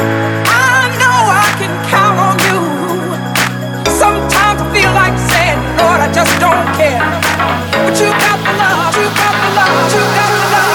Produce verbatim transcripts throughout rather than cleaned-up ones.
I know I can count on you. Sometimes I feel like saying, Lord, I just don't care. But you got the love, you got the love, you got the love.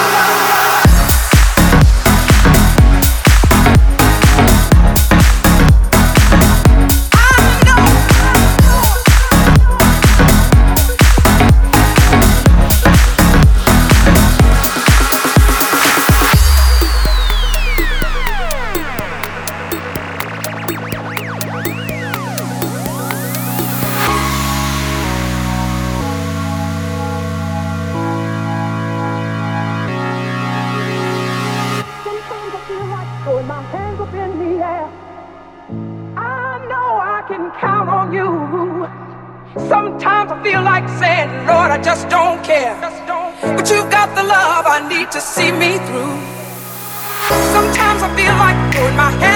Throwing my hands up in the air. I know I can count on you. Sometimes I feel like saying, Lord, I just don't care. But you've got the love I need to see me through. Sometimes I feel like throwing my hands